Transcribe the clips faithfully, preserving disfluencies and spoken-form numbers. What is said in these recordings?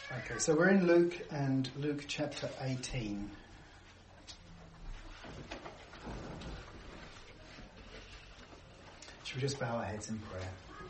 Okay, so we're in Luke and Luke chapter eighteen. Should we just bow our heads in prayer?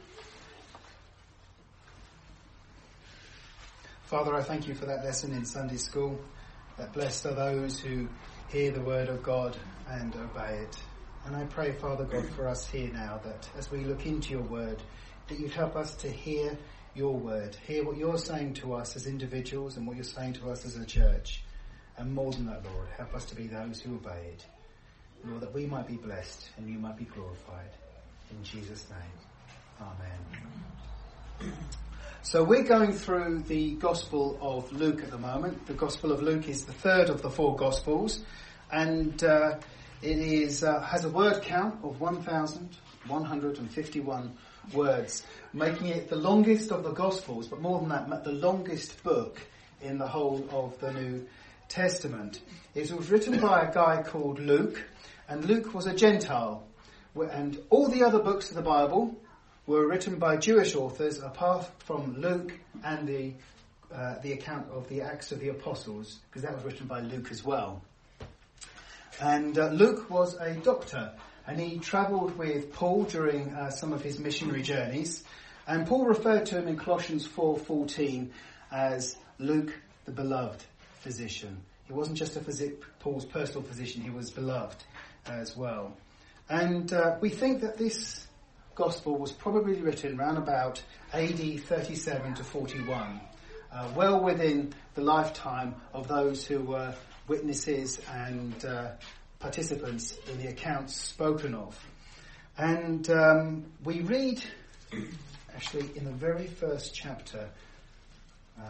Father, I thank you for that lesson in Sunday school, that blessed are those who hear the word of God and obey it. And I pray, Father God, for us here now, that as we look into your word, that you'd help us to hear your word, hear what you're saying to us as individuals and what you're saying to us as a church. And more than that, Lord, help us to be those who obey it. Lord, that we might be blessed and you might be glorified. In Jesus' name, amen. So we're going through the Gospel of Luke at the moment. The Gospel of Luke is the third of the four Gospels, and uh, it is uh, has a word count of one thousand one hundred fifty-one words, making it the longest of the Gospels, but more than that, the longest book in the whole of the New Testament. It was written by a guy called Luke, and Luke was a Gentile, and all the other books of the Bible were written by Jewish authors, apart from Luke and the uh, the account of the Acts of the Apostles, because that was written by Luke as well. And uh, Luke was a doctor, and he travelled with Paul during uh, some of his missionary journeys. And Paul referred to him in Colossians four fourteen as Luke, the beloved physician. He wasn't just a phys- Paul's personal physician, he was beloved as well. And uh, we think that this Gospel was probably written around about A D thirty-seven to forty-one, uh, well within the lifetime of those who were witnesses and uh, participants in the accounts spoken of. And um, we read, actually, in the very first chapter, uh,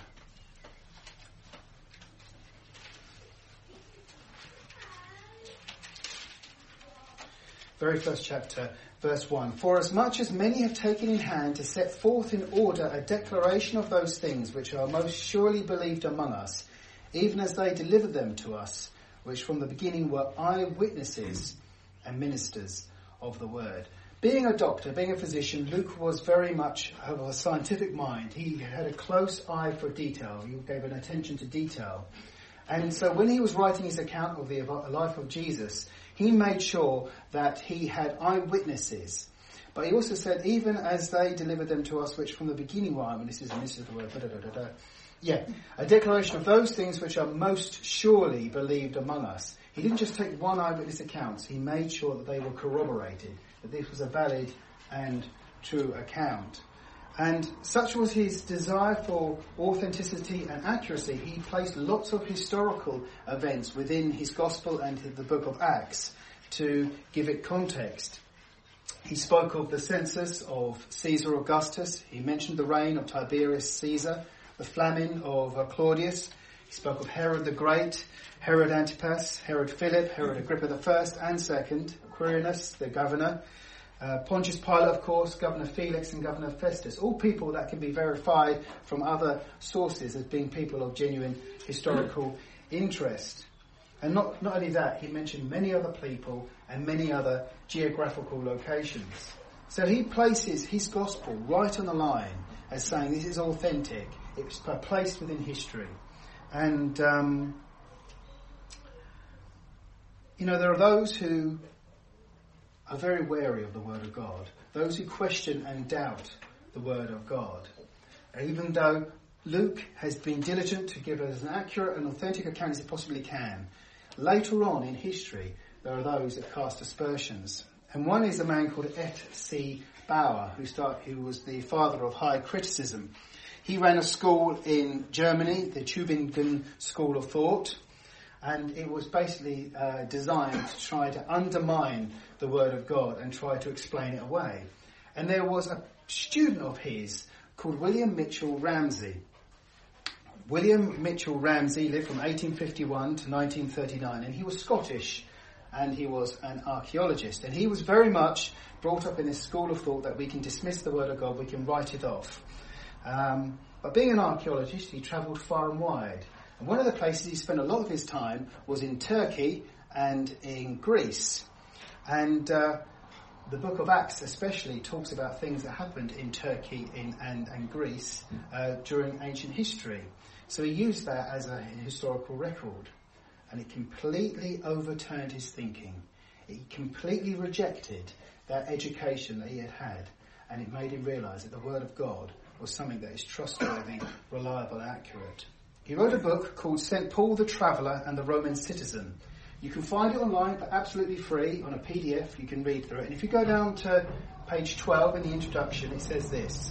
very first chapter, verse one. For as much as many have taken in hand to set forth in order a declaration of those things which are most surely believed among us, even as they delivered them to us, which from the beginning were eyewitnesses and ministers of the word. Being a doctor, being a physician, Luke was very much of a scientific mind. He had a close eye for detail. He gave an attention to detail. And so when he was writing his account of the life of Jesus, he made sure that he had eyewitnesses. But he also said, even as they delivered them to us, which from the beginning were eyewitnesses, and this is the word, da, da, da, da, da. Yeah, a declaration of those things which are most surely believed among us. He didn't just take one eyewitness account. He made sure that they were corroborated, that this was a valid and true account. And such was his desire for authenticity and accuracy, he placed lots of historical events within his Gospel and the book of Acts to give it context. He spoke of the census of Caesar Augustus. He mentioned the reign of Tiberius Caesar, the famine of uh, Claudius. He spoke of Herod the Great, Herod Antipas, Herod Philip, Herod Agrippa the First and Second, Quirinius, the governor, Uh, Pontius Pilate, of course, Governor Felix and Governor Festus, all people that can be verified from other sources as being people of genuine historical interest. And not, not only that, he mentioned many other people and many other geographical locations. So he places his gospel right on the line as saying this is authentic, it's placed within history. And, um, you know, there are those who are very wary of the Word of God, those who question and doubt the Word of God. Even though Luke has been diligent to give us an accurate and authentic account as he possibly can, later on in history there are those that cast aspersions. And one is a man called F C Bauer, who, start, who was the father of high criticism. He ran a school in Germany, the Tübingen School of Thought, and it was basically uh, designed to try to undermine the Word of God and try to explain it away. And there was a student of his called William Mitchell Ramsey. William Mitchell Ramsey lived from eighteen fifty-one to nineteen thirty-nine, and he was Scottish, and he was an archaeologist. And he was very much brought up in this school of thought that we can dismiss the Word of God, we can write it off. Um, but being an archaeologist, he travelled far and wide. And one of the places he spent a lot of his time was in Turkey and in Greece. And uh, the book of Acts especially talks about things that happened in Turkey in, and, and Greece uh, during ancient history. So he used that as a historical record, and it completely overturned his thinking. It completely rejected that education that he had had, and it made him realise that the Word of God was something that is trustworthy, reliable and accurate. He wrote a book called Saint Paul the Traveller and the Roman Citizen. You can find it online for absolutely free on a P D F. You can read through it. And if you go down to page twelve in the introduction, it says this: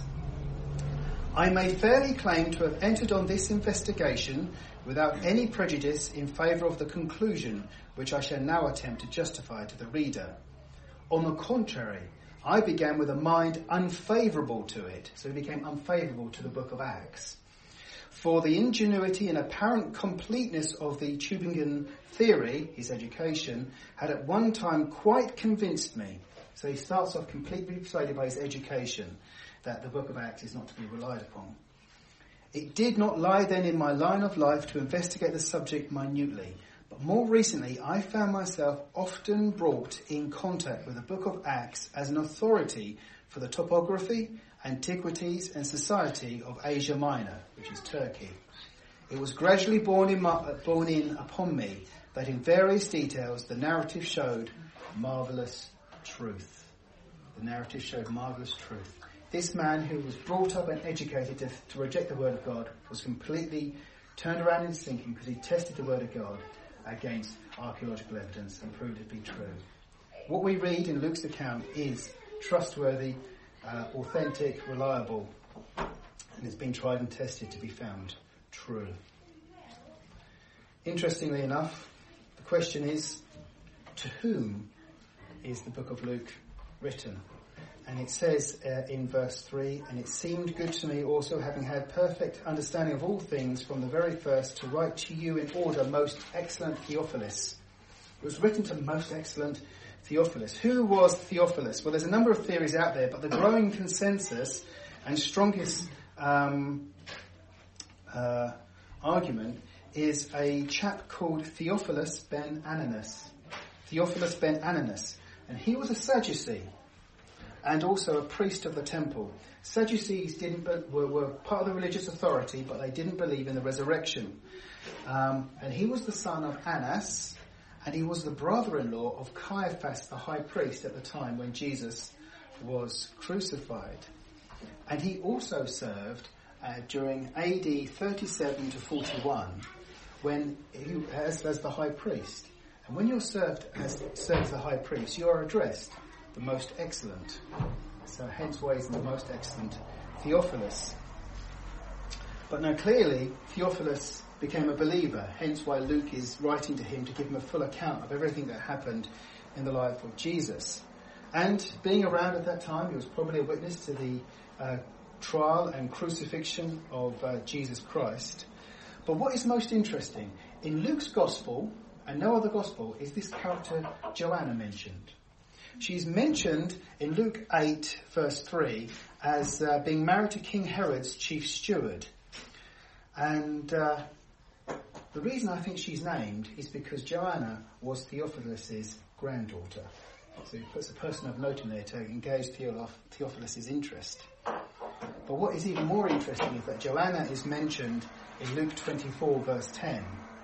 I may fairly claim to have entered on this investigation without any prejudice in favour of the conclusion which I shall now attempt to justify to the reader. On the contrary, I began with a mind unfavourable to it. So he became unfavourable to the book of Acts. For the ingenuity and apparent completeness of the Tübingen theory, his education, had at one time quite convinced me. So he starts off completely persuaded by his education that the book of Acts is not to be relied upon. It did not lie then in my line of life to investigate the subject minutely, but more recently I found myself often brought in contact with the book of Acts as an authority for the topography, antiquities and society of Asia Minor, which is Turkey. It was gradually borne in, borne in upon me that in various details the narrative showed marvellous truth. The narrative showed marvellous truth. This man who was brought up and educated to, to reject the Word of God was completely turned around in his thinking because he tested the Word of God against archaeological evidence and proved it to be true. What we read in Luke's account is trustworthy, Uh, authentic, reliable, and it's been tried and tested to be found true. Interestingly enough, the question is, to whom is the book of Luke written? And it says uh, in verse three, and it seemed good to me also, having had perfect understanding of all things from the very first, to write to you in order, most excellent Theophilus. It was written to most excellent Theophilus. Who was Theophilus? Well, there's a number of theories out there, but the growing consensus and strongest um, uh, argument is a chap called Theophilus ben Ananus. Theophilus ben Ananus. And he was a Sadducee and also a priest of the temple. Sadducees didn't be- were, were part of the religious authority, but they didn't believe in the resurrection. Um, and he was the son of Annas, and he was the brother-in-law of Caiaphas, the high priest, at the time when Jesus was crucified. And he also served uh, during A D thirty-seven to forty-one, when he, as, as the high priest. And when you're served as served as the high priest, you are addressed the most excellent. So hence why he's the most excellent Theophilus. But now clearly, Theophilus became a believer, hence why Luke is writing to him to give him a full account of everything that happened in the life of Jesus. And being around at that time, he was probably a witness to the uh, trial and crucifixion of uh, Jesus Christ. But what is most interesting, in Luke's gospel, and no other gospel, is this character Joanna mentioned. She's mentioned in Luke eight, verse three, as uh, being married to King Herod's chief steward. And uh, the reason I think she's named is because Joanna was Theophilus' granddaughter. So he puts a person of note in there to engage Theophilus' interest. But what is even more interesting is that Joanna is mentioned in Luke twenty-four, verse ten,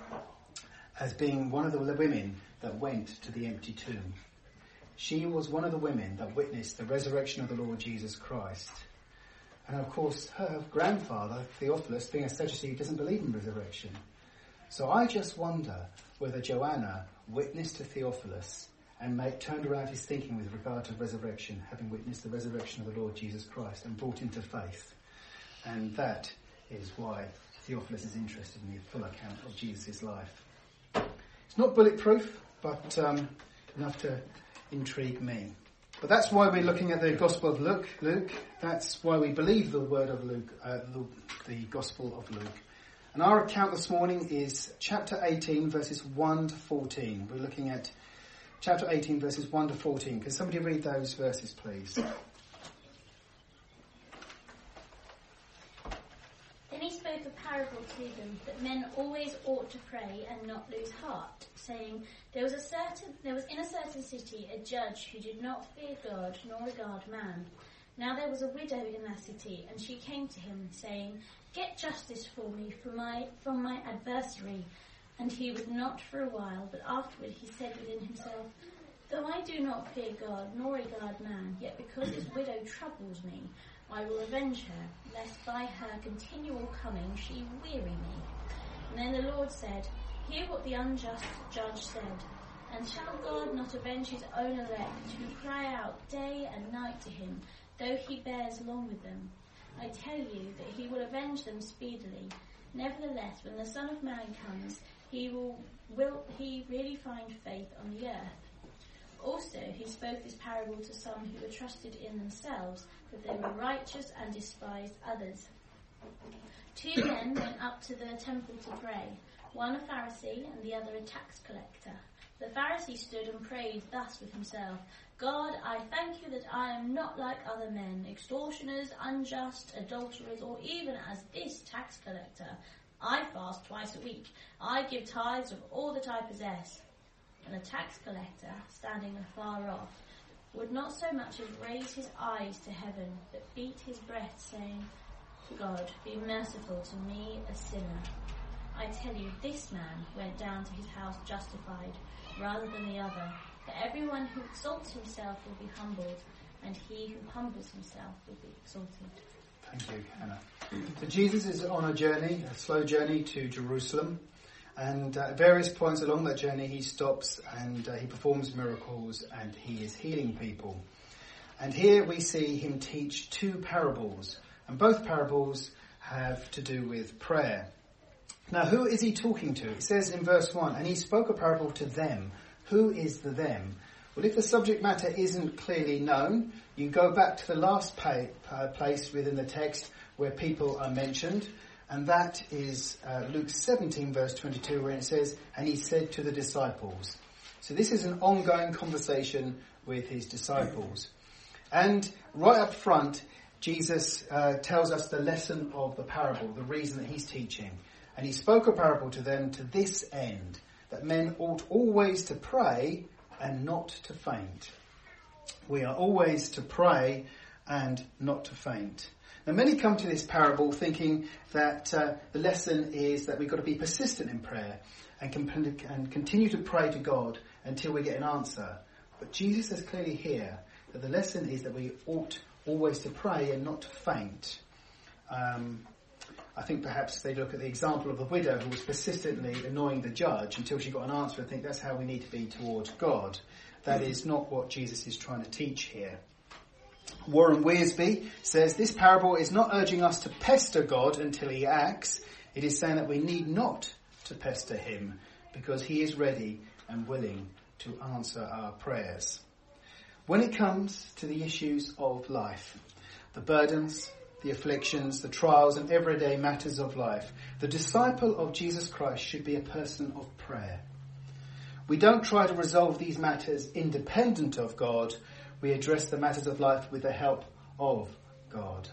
as being one of the women that went to the empty tomb. She was one of the women that witnessed the resurrection of the Lord Jesus Christ. And of course, her grandfather, Theophilus, being a Sadducee, doesn't believe in resurrection. So I just wonder whether Joanna witnessed to Theophilus and made, turned around his thinking with regard to resurrection, having witnessed the resurrection of the Lord Jesus Christ and brought him to faith. And that is why Theophilus is interested in the full account of Jesus' life. It's not bulletproof, but um, enough to intrigue me. But that's why we're looking at the Gospel of Luke. Luke. That's why we believe the word of Luke, uh, Luke, the Gospel of Luke. And our account this morning is chapter eighteen, verses one to fourteen. We're looking at chapter eighteen, verses one to fourteen. Can somebody read those verses, please? Then he spoke a parable to them that men always ought to pray and not lose heart, saying, There was a certain, there was in a certain city a judge who did not fear God nor regard man. Now there was a widow in that city, and she came to him, saying, Get justice for me from my from my adversary. And he would not for a while, but afterward he said within himself, Though I do not fear God nor regard man, yet because this widow troubles me, I will avenge her, lest by her continual coming she weary me. And then the Lord said, Hear what the unjust judge said. And shall God not avenge his own elect, who cry out day and night to him, though he bears long with them? I tell you that he will avenge them speedily. Nevertheless, when the Son of Man comes, he will, will he really find faith on the earth? Also, he spoke this parable to some who were trusted in themselves, that they were righteous and despised others. Two men went up to the temple to pray, one a Pharisee and the other a tax collector. The Pharisee stood and prayed thus with himself, God, I thank you that I am not like other men, extortioners, unjust, adulterers, or even as this tax collector. I fast twice a week. I give tithes of all that I possess. And the tax collector, standing afar off, would not so much as raise his eyes to heaven, but beat his breast, saying, God, be merciful to me, a sinner. I tell you, this man went down to his house justified, rather than the other. For everyone who exalts himself will be humbled, and he who humbles himself will be exalted. Thank you, Hannah. So Jesus is on a journey, a slow journey to Jerusalem. And uh, at various points along that journey, he stops and uh, he performs miracles and he is healing people. And here we see him teach two parables. And both parables have to do with prayer. Now, who is he talking to? It says in verse one, and he spoke a parable to them. Who is the them? Well, if the subject matter isn't clearly known, you go back to the last pa- uh, place within the text where people are mentioned. And that is uh, Luke seventeen, verse twenty-two, where it says, and he said to the disciples. So this is an ongoing conversation with his disciples. And right up front, Jesus uh, tells us the lesson of the parable, the reason that he's teaching. And he spoke a parable to them to this end, that men ought always to pray and not to faint. We are always to pray and not to faint. Now, many come to this parable thinking that uh, the lesson is that we've got to be persistent in prayer and, comp- and continue to pray to God until we get an answer. But Jesus says clearly here that the lesson is that we ought always to pray and not to faint. Um, I think perhaps they look at the example of the widow who was persistently annoying the judge until she got an answer and think that's how we need to be towards God. That is not what Jesus is trying to teach here. Warren Wiersbe says this parable is not urging us to pester God until he acts. It is saying that we need not to pester him because he is ready and willing to answer our prayers. When it comes to the issues of life, the burdens, the afflictions, the trials and everyday matters of life, the disciple of Jesus Christ should be a person of prayer. We don't try to resolve these matters independent of God. We address the matters of life with the help of God.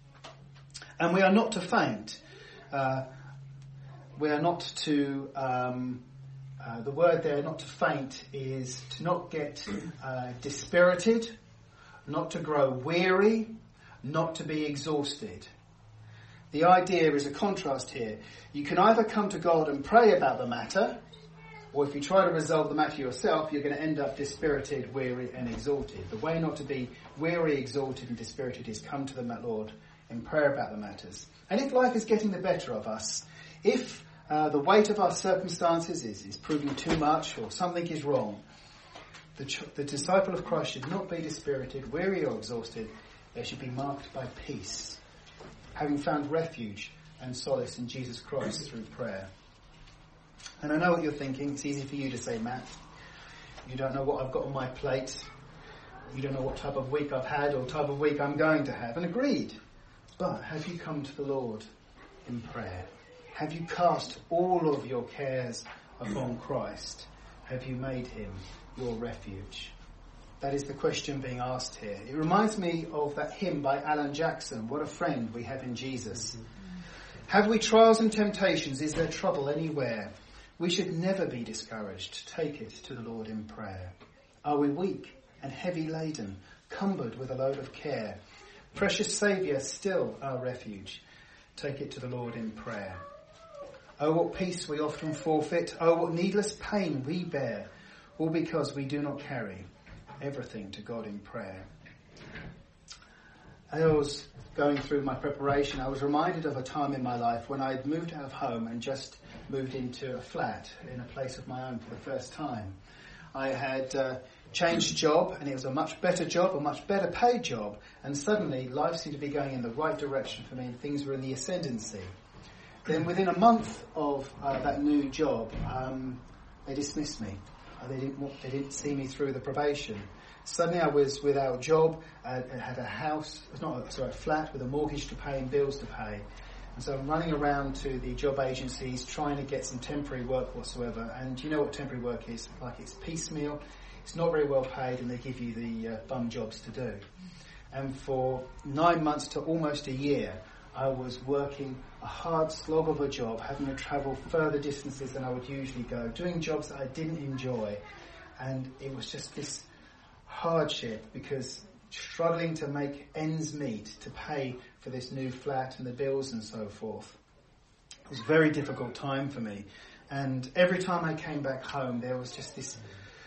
And we are not to faint. Uh, we are not to, um, uh, the word there, not to faint, is to not get uh, dispirited, not to grow weary, not to be exhausted. The idea is a contrast here. You can either come to God and pray about the matter, or if you try to resolve the matter yourself, you're going to end up dispirited, weary and exalted. The way not to be weary, exalted and dispirited is come to the Lord in prayer about the matters. And if life is getting the better of us, if uh, the weight of our circumstances is, is proving too much or something is wrong, the, ch- the disciple of Christ should not be dispirited, weary or exhausted. They should be marked by peace, having found refuge and solace in Jesus Christ through prayer. And I know what you're thinking. It's easy for you to say, Matt. You don't know what I've got on my plate. You don't know what type of week I've had or type of week I'm going to have. And agreed. But have you come to the Lord in prayer? Have you cast all of your cares upon Christ? Have you made him your refuge? That is the question being asked here. It reminds me of that hymn by Alan Jackson, What a Friend We Have in Jesus. Have we trials and temptations? Is there trouble anywhere? We should never be discouraged. Take it to the Lord in prayer. Are we weak and heavy laden, cumbered with a load of care? Precious Saviour, still our refuge. Take it to the Lord in prayer. Oh, what peace we often forfeit. Oh, what needless pain we bear. All because we do not carry everything to God in prayer. As I was going through my preparation, I was reminded of a time in my life when I'd moved out of home and just moved into a flat in a place of my own for the first time. I had uh, changed job, and it was a much better job, a much better paid job, and suddenly life seemed to be going in the right direction for me and things were in the ascendancy. Then within a month of uh, that new job, um, they dismissed me. Uh, they didn't want, they didn't see me through the probation. Suddenly I was without a job, uh, I had a house, not a, sorry, a flat with a mortgage to pay and bills to pay. And so I'm running around to the job agencies trying to get some temporary work whatsoever. And you know what temporary work is? Like, it's piecemeal, it's not very well paid, and they give you the uh, bum jobs to do. And for nine months to almost a year, I was working a hard slog of a job, having to travel further distances than I would usually go, doing jobs that I didn't enjoy. And it was just this hardship, because struggling to make ends meet to pay for this new flat and the bills and so forth. It was a very difficult time for me. And every time I came back home, there was just this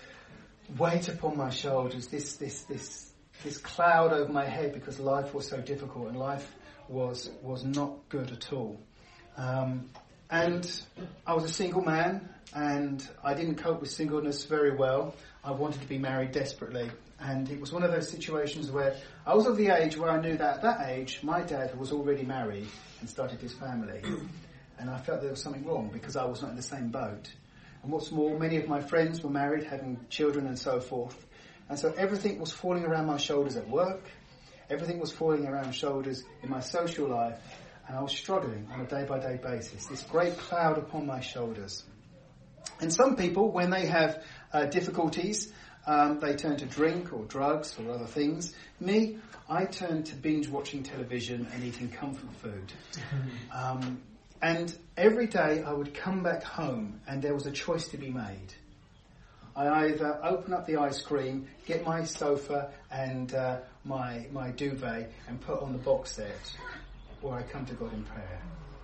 weight upon my shoulders, this this this this cloud over my head, because life was so difficult and life was was not good at all. Um, and I was a single man, and I didn't cope with singleness very well. I wanted to be married desperately. And it was one of those situations where I was of the age where I knew that at that age, my dad was already married and started his family. And I felt there was something wrong because I was not in the same boat. And what's more, many of my friends were married, having children and so forth. And so everything was falling around my shoulders at work. Everything was falling around my shoulders in my social life. And I was struggling on a day-by-day basis. This great cloud upon my shoulders. And some people, when they have uh, difficulties, Um, they turn to drink or drugs or other things. Me, I turn to binge watching television and eating comfort food. Um, and every day I would come back home and there was a choice to be made. I either open up the ice cream, get my sofa and uh, my my duvet and put on the box set, or I come to God in prayer.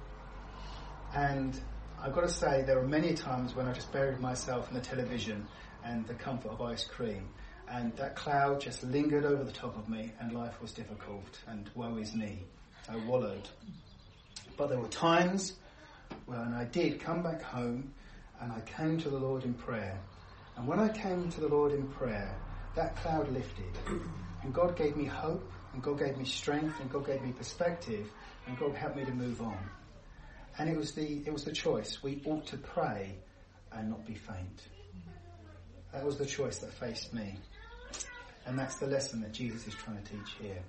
And I've got to say, there were many times when I just buried myself in the television and the comfort of ice cream, and that cloud just lingered over the top of me, and life was difficult, and woe is me. I wallowed. But there were times when I did come back home, and I came to the Lord in prayer. And when I came to the Lord in prayer, that cloud lifted, and God gave me hope, and God gave me strength, and God gave me perspective, and God helped me to move on. And it was the it was the choice. We ought to pray and not be faint. That was the choice that faced me. And that's the lesson that Jesus is trying to teach here.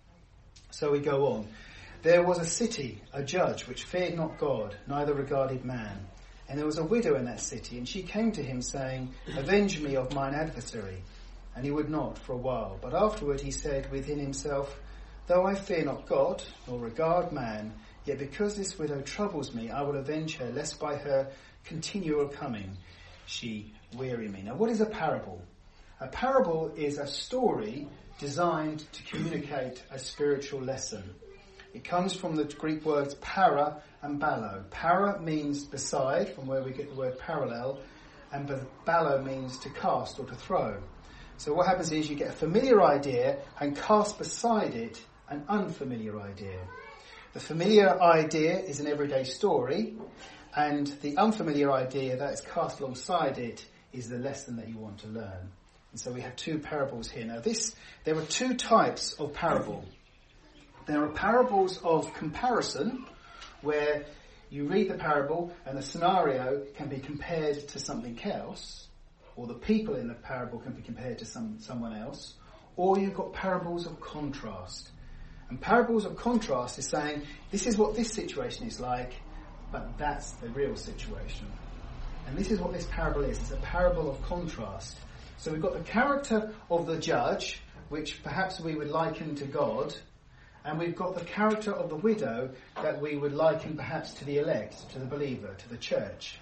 So we go on. There was a city, a judge, which feared not God, neither regarded man. And there was a widow in that city, and she came to him, saying, Avenge me of mine adversary. And he would not for a while. But afterward he said within himself, Though I fear not God, nor regard man, yet because this widow troubles me, I will avenge her, lest by her continual coming she weary me. Now, what is a parable? A parable is a story designed to communicate a spiritual lesson. It comes from the Greek words para and ballo. Para means beside, from where we get the word parallel, and ballo means to cast or to throw. So what happens is you get a familiar idea and cast beside it an unfamiliar idea. The familiar idea is an everyday story, and the unfamiliar idea that is cast alongside it is the lesson that you want to learn. And so we have two parables here. Now this, there are two types of parable. There are parables of comparison, where you read the parable and the scenario can be compared to something else, or the people in the parable can be compared to some someone else, or you've got parables of contrast. And parables of contrast is saying, this is what this situation is like, but that's the real situation. And this is what this parable is. It's a parable of contrast. So we've got the character of the judge, which perhaps we would liken to God, And we've got the character of the widow that we would liken perhaps to the elect, to the believer, to the church.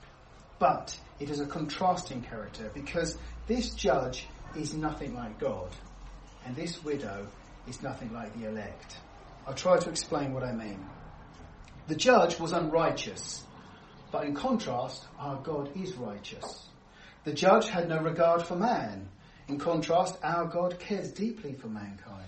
But it is a contrasting character because this judge is nothing like God and this widow is nothing like the elect. I'll try to explain what I mean. The judge was unrighteous, but in contrast, our God is righteous. The judge had no regard for man. In contrast, our God cares deeply for mankind.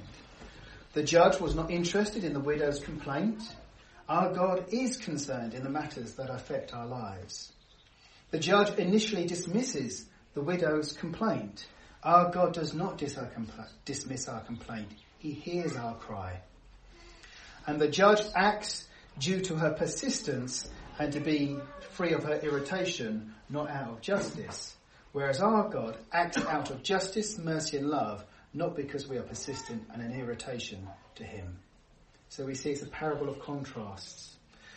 The judge was not interested in the widow's complaint. Our God is concerned in the matters that affect our lives. The judge initially dismisses the widow's complaint. Our God does not dis- our compl- dismiss our complaint. He hears our cry. And the judge acts due to her persistence and to be free of her irritation, not out of justice. Whereas our God acts out of justice, mercy and love, not because we are persistent and an irritation to him. So we see it's a parable of contrasts.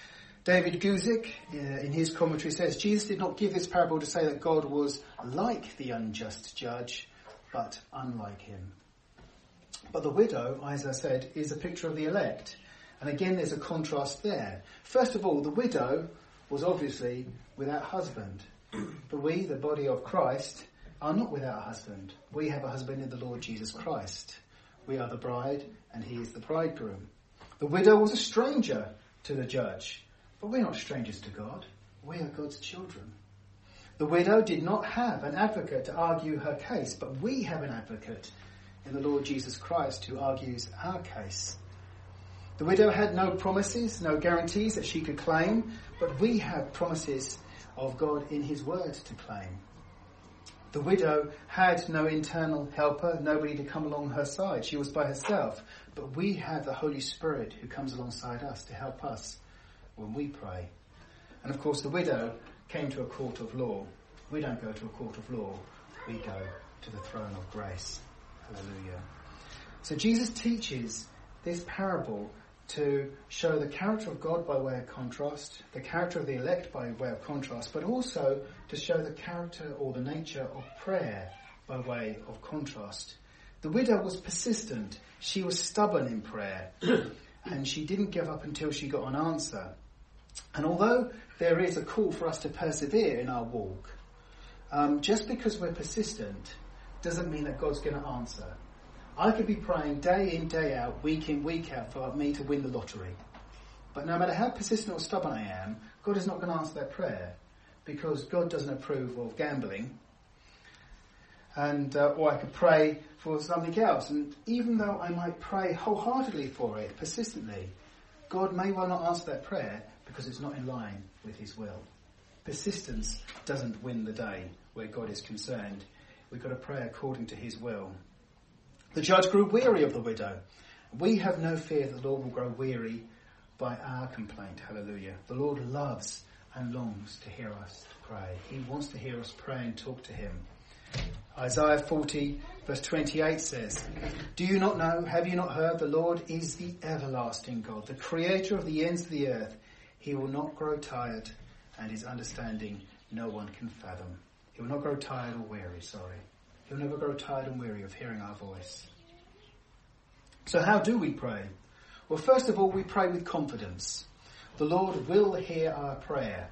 David Guzik, uh, in his commentary, says, Jesus did not give this parable to say that God was like the unjust judge, but unlike him. But the widow, as I said, is a picture of the elect. And again, there's a contrast there. First of all, the widow was obviously without husband. But we, the body of Christ, are not without a husband. We have a husband in the Lord Jesus Christ. We are the bride and he is the bridegroom. The widow was a stranger to the judge. But we're not strangers to God. We are God's children. The widow did not have an advocate to argue her case, but we have an advocate in the Lord Jesus Christ who argues our case. The widow had no promises, no guarantees that she could claim, but we have promises of God in his word to claim. The widow had no internal helper, nobody to come along her side. She was by herself. But we have the Holy Spirit who comes alongside us to help us when we pray. And of course the widow came to a court of law. We don't go to a court of law. We go to the throne of grace. Hallelujah. So Jesus teaches this parable to show the character of God by way of contrast, the character of the elect by way of contrast, but also to show the character or the nature of prayer by way of contrast. The widow was persistent. She was stubborn in prayer, and she didn't give up until she got an answer. And although there is a call for us to persevere in our walk, um, just because we're persistent doesn't mean that God's going to answer. I could be praying day in, day out, week in, week out for me to win the lottery. But no matter how persistent or stubborn I am, God is not going to answer that prayer because God doesn't approve of gambling. And uh, or I could pray for something else. And even though I might pray wholeheartedly for it, persistently, God may well not answer that prayer because it's not in line with his will. Persistence doesn't win the day where God is concerned. We've got to pray according to his will. The judge grew weary of the widow. We have no fear that the Lord will grow weary by our complaint. Hallelujah. The Lord loves and longs to hear us pray. He wants to hear us pray and talk to him. Isaiah forty verse twenty-eight says, "Do you not know, have you not heard, the Lord is the everlasting God, the creator of the ends of the earth. He will not grow tired, and his understanding no one can fathom." He will not grow tired or weary, sorry. He'll never grow tired and weary of hearing our voice. So how do we pray? Well, first of all, we pray with confidence. The Lord will hear our prayer.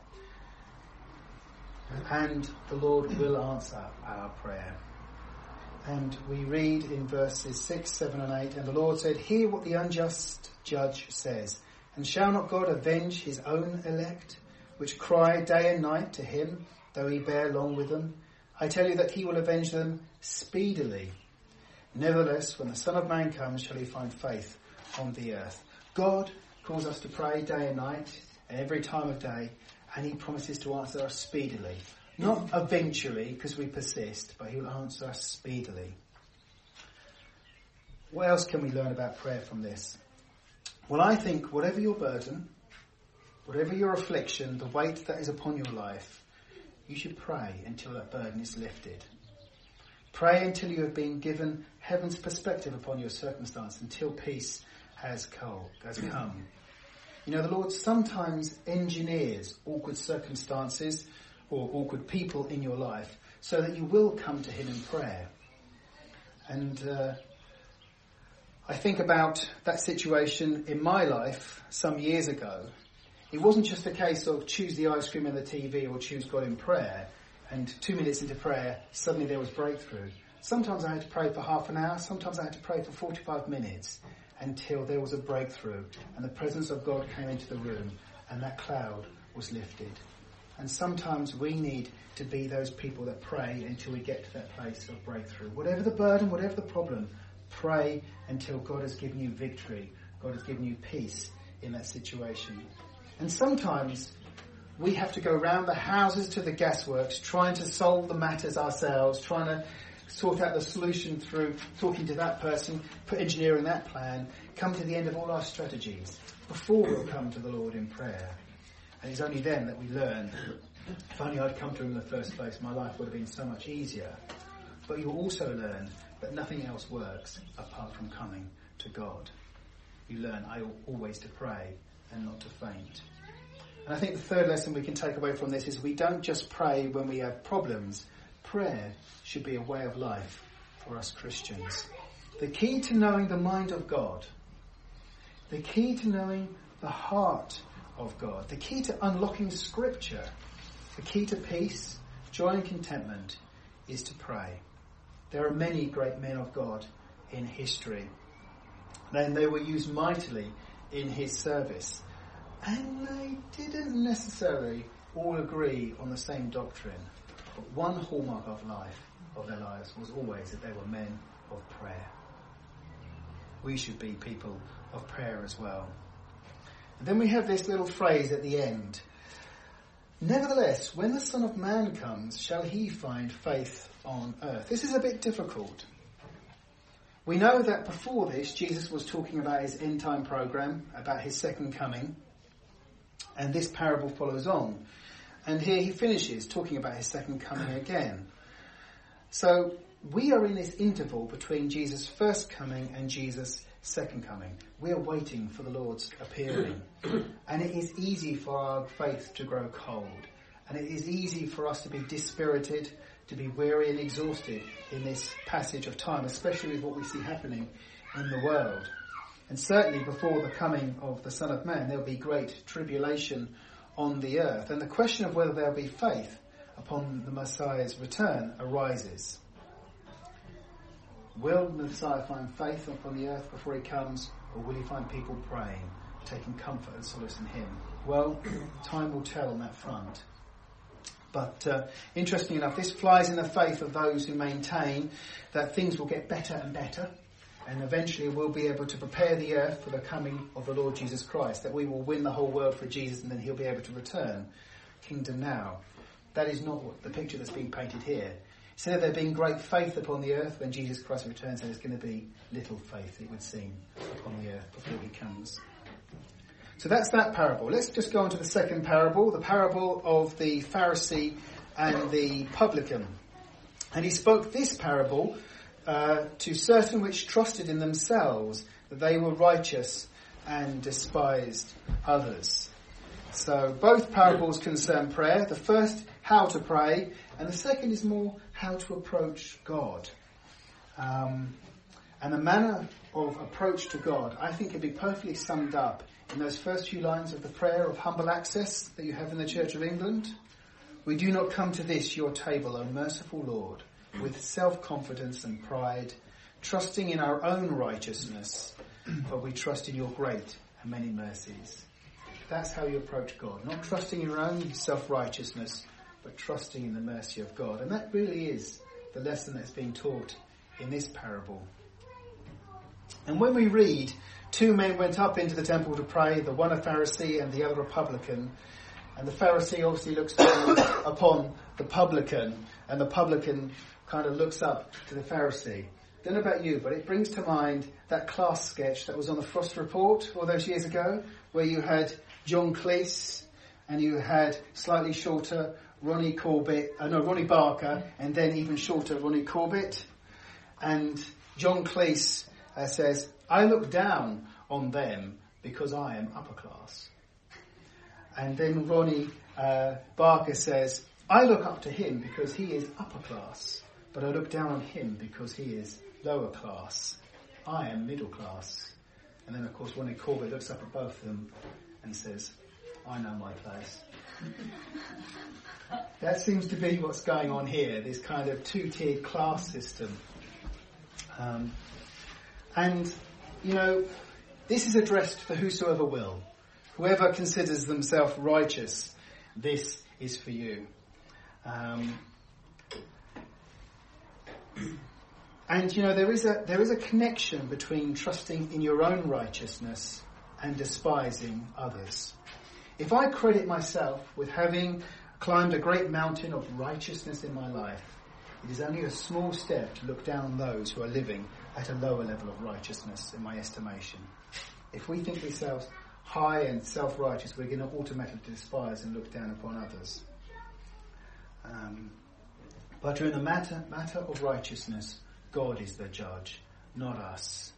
And the Lord will answer our prayer. And we read in verses six, seven and eight, "And the Lord said, hear what the unjust judge says. And shall not God avenge his own elect, which cry day and night to him, though he bear long with them? I tell you that he will avenge them speedily. Nevertheless, when the Son of Man comes, shall he find faith on the earth?" God calls us to pray day and night, and every time of day, and he promises to answer us speedily. Not eventually, because we persist, but he will answer us speedily. What else can we learn about prayer from this? Well, I think whatever your burden, whatever your affliction, the weight that is upon your life, you should pray until that burden is lifted. Pray until you have been given heaven's perspective upon your circumstance, until peace has come. You know, the Lord sometimes engineers awkward circumstances or awkward people in your life so that you will come to him in prayer. And uh, I think about that situation in my life some years ago. It wasn't just a case of choose the ice cream and the T V or choose God in prayer, and two minutes into prayer, suddenly there was breakthrough. Sometimes I had to pray for half an hour, sometimes I had to pray for forty-five minutes until there was a breakthrough and the presence of God came into the room and that cloud was lifted. And sometimes we need to be those people that pray until we get to that place of breakthrough. Whatever the burden, whatever the problem, pray until God has given you victory, God has given you peace in that situation. And sometimes we have to go round the houses to the gasworks, trying to solve the matters ourselves, trying to sort out the solution through talking to that person, put engineering that plan, come to the end of all our strategies before we'll come to the Lord in prayer. And it's only then that we learn, if only I'd come to him in the first place, my life would have been so much easier. But you'll also learn that nothing else works apart from coming to God. You learn I ought always to pray and not to faint. And I think the third lesson we can take away from this is we don't just pray when we have problems. Prayer should be a way of life for us Christians. The key to knowing the mind of God, the key to knowing the heart of God, the key to unlocking Scripture, the key to peace, joy and contentment is to pray. There are many great men of God in history. Then they were used mightily in his service. And they didn't necessarily all agree on the same doctrine. But one hallmark of life, of their lives, was always that they were men of prayer. We should be people of prayer as well. And then we have this little phrase at the end. Nevertheless, when the Son of Man comes, shall he find faith on earth? This is a bit difficult. We know that before this, Jesus was talking about his end time program, about his second coming. And this parable follows on. And here he finishes talking about his second coming again. So we are in this interval between Jesus' first coming and Jesus' second coming. We are waiting for the Lord's appearing. And it is easy for our faith to grow cold. And it is easy for us to be dispirited, to be weary and exhausted in this passage of time, especially with what we see happening in the world. And certainly before the coming of the Son of Man, there will be great tribulation on the earth. And the question of whether there will be faith upon the Messiah's return arises. Will the Messiah find faith upon the earth before he comes, or will he find people praying, taking comfort and solace in him? Well, time will tell on that front. But uh, interestingly enough, this flies in the faith of those who maintain that things will get better and better, and eventually we'll be able to prepare the earth for the coming of the Lord Jesus Christ, that we will win the whole world for Jesus and then he'll be able to return. Kingdom now. That is not what the picture that's being painted here. Instead of there being great faith upon the earth when Jesus Christ returns, there's going to be little faith, it would seem, upon the earth before he comes. So that's that parable. Let's just go on to the second parable, the parable of the Pharisee and the publican. And he spoke this parable uh, to certain which trusted in themselves that they were righteous and despised others. So both parables concern prayer. The first, how to pray, and the second is more how to approach God. Um, and the manner of approach to God, I think, can be perfectly summed up in those first few lines of the prayer of humble access that you have in the Church of England. We do not come to this, your table, O merciful Lord, with self-confidence and pride, trusting in our own righteousness, but we trust in your great and many mercies. That's how you approach God. Not trusting in your own self-righteousness, but trusting in the mercy of God. And that really is the lesson that's being taught in this parable. And when we read, two men went up into the temple to pray, the one a Pharisee and the other a publican. And the Pharisee obviously looks down upon the publican, and the publican kind of looks up to the Pharisee. I don't know about you, but it brings to mind that class sketch that was on the Frost Report all those years ago, where you had John Cleese and you had slightly shorter Ronnie Corbett, uh, no, Ronnie Barker, and then even shorter Ronnie Corbett. And John Cleese uh, says, I look down on them because I am upper class. And then Ronnie uh, Barker says, I look up to him because he is upper class, but I look down on him because he is lower class. I am middle class. And then, of course, Ronnie Corbett looks up at both of them and says, I know my place. That seems to be what's going on here, this kind of two-tiered class system. Um, and, you know, this is addressed for whosoever will. Whoever considers themselves righteous, this is for you. Um, and, you know, there is a there is a connection between trusting in your own righteousness and despising others. If I credit myself with having climbed a great mountain of righteousness in my life, it is only a small step to look down on those who are living at a lower level of righteousness in my estimation. If we think ourselves high and self-righteous, we're going to automatically despise and look down upon others. Um, but in the matter, matter of righteousness, God is the judge, not us.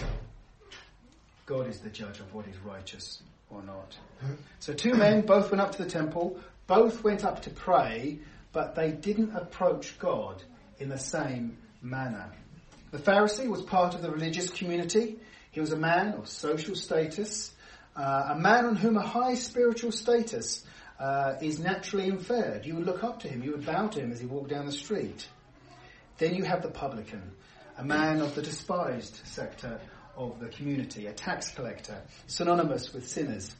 God is the judge of what is righteous or not. So two men both went up to the temple, both went up to pray, but they didn't approach God in the same manner. The Pharisee was part of the religious community. He was a man of social status, uh, a man on whom a high spiritual status uh, is naturally inferred. You would look up to him, you would bow to him as he walked down the street. Then you have the publican, a man of the despised sector of the community, a tax collector, synonymous with sinners,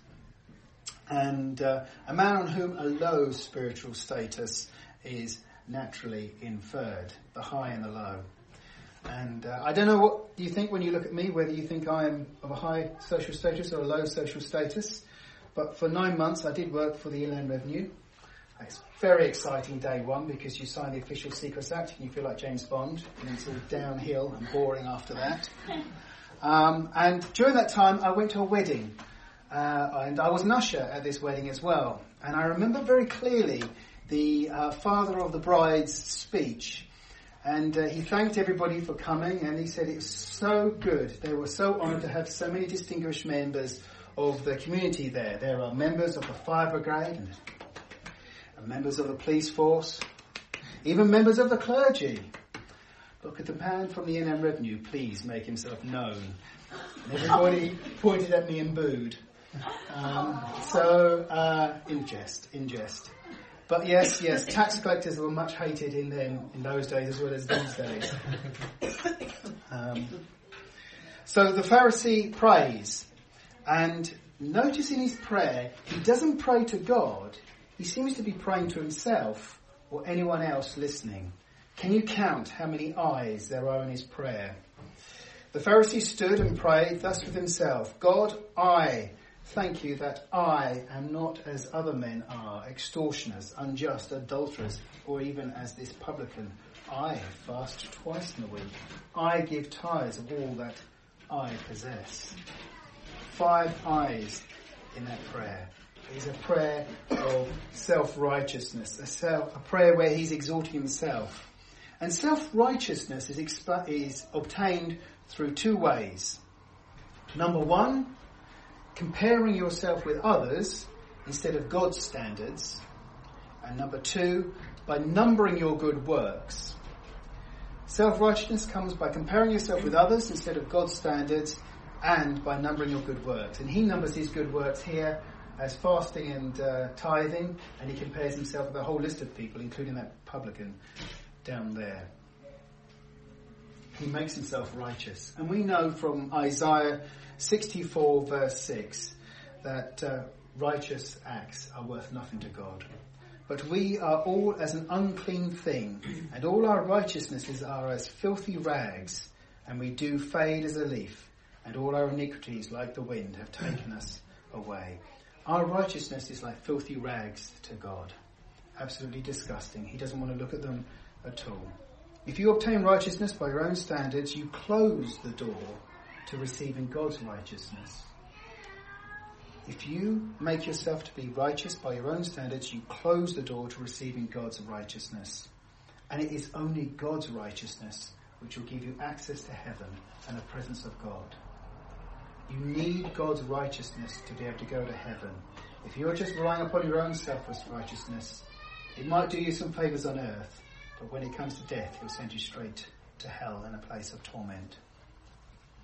and uh, a man on whom a low spiritual status is naturally inferred, the high and the low. And uh, I don't know what you think when you look at me, whether you think I am of a high social status or a low social status, but for nine months I did work for the Inland Revenue. It's very exciting day one because you sign the Official Secrets Act and you feel like James Bond, and it's all downhill and boring after that. Um, and during that time I went to a wedding, uh, and I was an usher at this wedding as well. And I remember very clearly the uh, father of the bride's speech. And uh, he thanked everybody for coming, and he said it's so good. They were so honoured to have so many distinguished members of the community there. There are members of the fire brigade, and, and members of the police force, even members of the clergy. But could the man from the Inland Revenue please make himself known? And everybody pointed at me and booed. Um, so, uh, in jest, in jest. But yes, yes, tax collectors were much hated in them in those days as well as these days. Um, so the Pharisee prays, and notice in his prayer, he doesn't pray to God. He seems to be praying to himself or anyone else listening. Can you count how many eyes there are in his prayer? The Pharisee stood and prayed thus with himself, God, I thank you that I am not as other men are, extortioners, unjust, adulterers, or even as this publican. I fast twice in a week. I give tithes of all that I possess. Five eyes in that prayer. It is a prayer of self-righteousness, a, self, a prayer where he's exalting himself. And self-righteousness is, exp- is obtained through two ways. Number one, comparing yourself with others instead of God's standards. And number two, by numbering your good works. Self-righteousness comes by comparing yourself with others instead of God's standards and by numbering your good works. And he numbers his good works here as fasting and uh, tithing, and he compares himself with a whole list of people, including that publican down there. He makes himself righteous. And we know from Isaiah sixty-four verse six that uh, righteous acts are worth nothing to God. But we are all as an unclean thing, and all our righteousnesses are as filthy rags, and we do fade as a leaf, and all our iniquities like the wind have taken us away. Our righteousness is like filthy rags to God. Absolutely disgusting. He doesn't want to look at them at all. If you obtain righteousness by your own standards, you close the door to receiving God's righteousness. If you make yourself to be righteous by your own standards, you close the door to receiving God's righteousness. And it is only God's righteousness which will give you access to heaven and the presence of God. You need God's righteousness to be able to go to heaven. If you're just relying upon your own self-righteousness, it might do you some favours on earth, but when it comes to death, he'll send you straight to hell and a place of torment.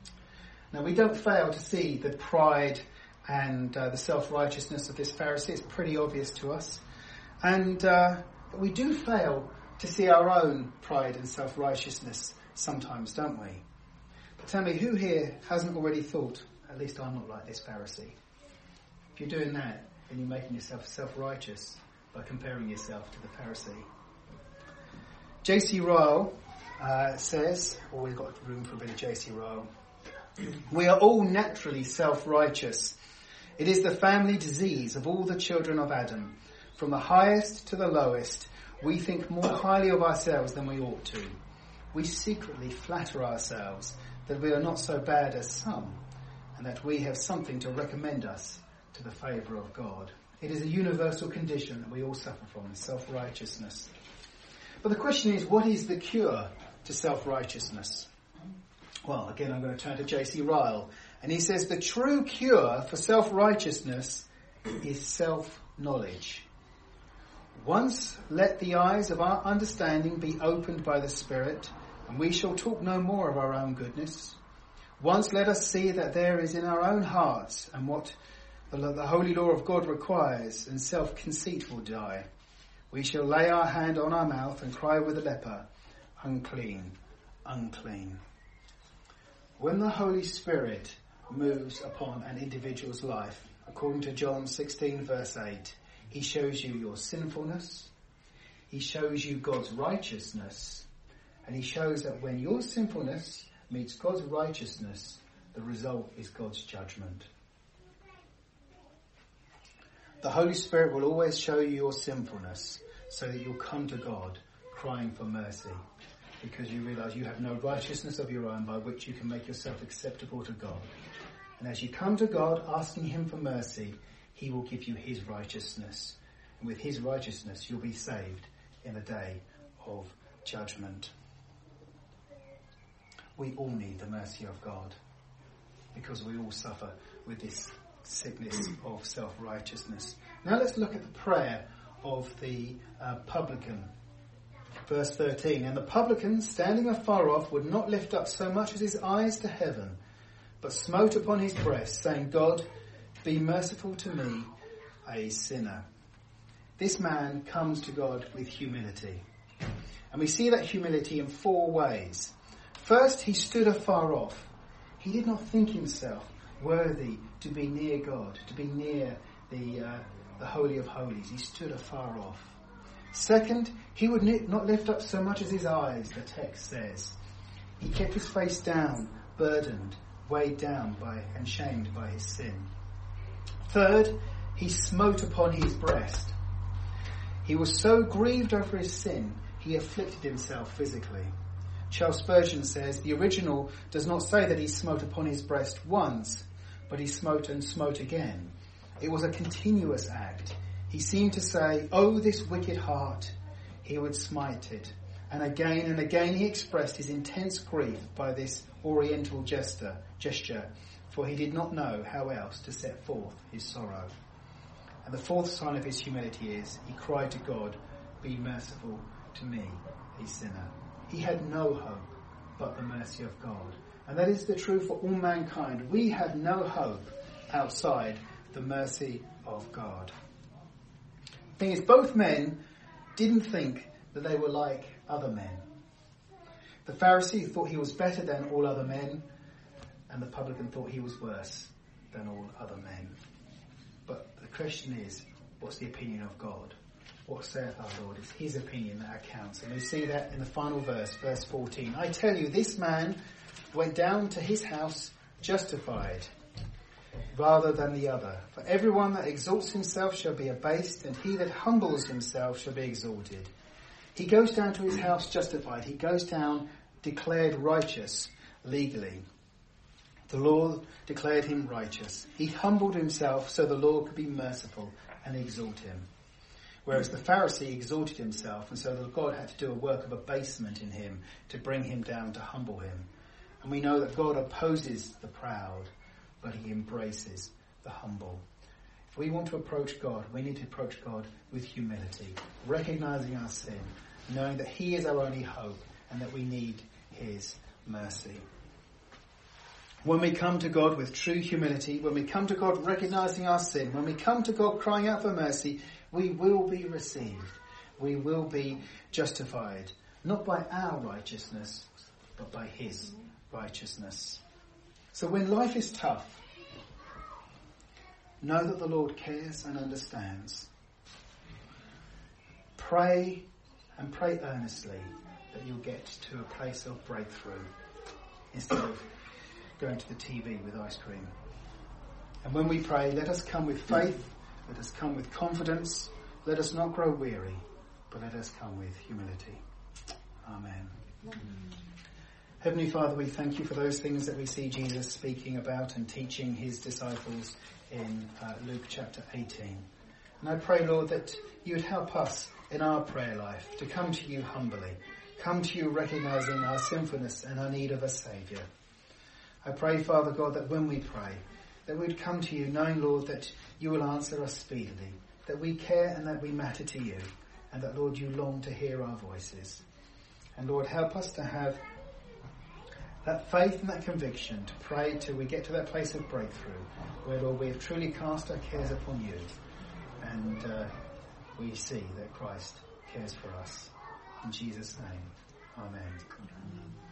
Now, we don't fail to see the pride and uh, the self-righteousness of this Pharisee. It's pretty obvious to us. And uh, but we do fail to see our own pride and self-righteousness sometimes, don't we? But tell me, who here hasn't already thought, at least I'm not like this Pharisee? If you're doing that, then you're making yourself self-righteous by comparing yourself to the Pharisee. J C Ryle uh, says, or we've got room for a bit of J C Ryle, we are all naturally self-righteous. It is the family disease of all the children of Adam. From the highest to the lowest, we think more highly of ourselves than we ought to. We secretly flatter ourselves that we are not so bad as some, and that we have something to recommend us to the favour of God. It is a universal condition that we all suffer from, self-righteousness. But the question is, what is the cure to self-righteousness? Well, again, I'm going to turn to J C Ryle. And he says, the true cure for self-righteousness is self-knowledge. Once let the eyes of our understanding be opened by the Spirit, and we shall talk no more of our own goodness. Once let us see that there is in our own hearts, and what the, the holy law of God requires, and self-conceit will die. We shall lay our hand on our mouth and cry with the leper, unclean, unclean. When the Holy Spirit moves upon an individual's life, according to John sixteen verse eight, he shows you your sinfulness, he shows you God's righteousness, and he shows that when your sinfulness meets God's righteousness, the result is God's judgment. The Holy Spirit will always show you your sinfulness so that you'll come to God crying for mercy, because you realise you have no righteousness of your own by which you can make yourself acceptable to God. And as you come to God asking him for mercy, he will give you his righteousness. And with his righteousness, you'll be saved in the day of judgment. We all need the mercy of God because we all suffer with this sickness of self-righteousness. Now let's look at the prayer of the uh, publican. Verse thirteen, and the publican, standing afar off, would not lift up so much as his eyes to heaven, but smote upon his breast, saying, God, be merciful to me, a sinner. This man comes to God with humility. And we see that humility in four ways. First, he stood afar off. He did not think himself worthy to be near God, to be near the, uh, the Holy of Holies. He stood afar off. Second, he would not lift up so much as his eyes, the text says. He kept his face down, burdened, weighed down by and shamed by his sin. Third, he smote upon his breast. He was so grieved over his sin, he afflicted himself physically. Charles Spurgeon says, the original does not say that he smote upon his breast once, but he smote and smote again. It was a continuous act. He seemed to say, oh, this wicked heart, he would smite it. And again and again he expressed his intense grief by this oriental gesture, gesture, for he did not know how else to set forth his sorrow. And the fourth sign of his humility is, he cried to God, be merciful to me, a sinner. He had no hope but the mercy of God. And that is the truth for all mankind. We have no hope outside the mercy of God. The thing is, both men didn't think that they were like other men. The Pharisee thought he was better than all other men, and the publican thought he was worse than all other men. But the question is, what's the opinion of God? What saith our Lord? It's his opinion that counts. And we see that in the final verse, verse fourteen. I tell you, this man went down to his house justified rather than the other. For everyone that exalts himself shall be abased, and he that humbles himself shall be exalted. He goes down to his house justified. He goes down declared righteous legally. The law declared him righteous. He humbled himself so the law could be merciful and exalt him. Whereas the Pharisee exalted himself, and so that God had to do a work of abasement in him to bring him down, to humble him. And we know that God opposes the proud, but he embraces the humble. If we want to approach God, we need to approach God with humility, recognizing our sin, knowing that he is our only hope and that we need his mercy. When we come to God with true humility, when we come to God recognizing our sin, when we come to God crying out for mercy, we will be received. We will be justified, not by our righteousness, but by his righteousness. So when life is tough, know that the Lord cares and understands. Pray and pray earnestly that you'll get to a place of breakthrough instead of going to the T V with ice cream. And when we pray, let us come with faith, let us come with confidence, let us not grow weary, but let us come with humility. Amen. Amen. Heavenly Father, we thank you for those things that we see Jesus speaking about and teaching his disciples in uh, Luke chapter eighteen. And I pray, Lord, that you would help us in our prayer life to come to you humbly, come to you recognising our sinfulness and our need of a Saviour. I pray, Father God, that when we pray, that we'd come to you knowing, Lord, that you will answer us speedily, that we care and that we matter to you, and that, Lord, you long to hear our voices. And, Lord, help us to have that faith and that conviction to pray till we get to that place of breakthrough, where, Lord, we have truly cast our cares upon you, and uh, we see that Christ cares for us. In Jesus' name, amen. Amen.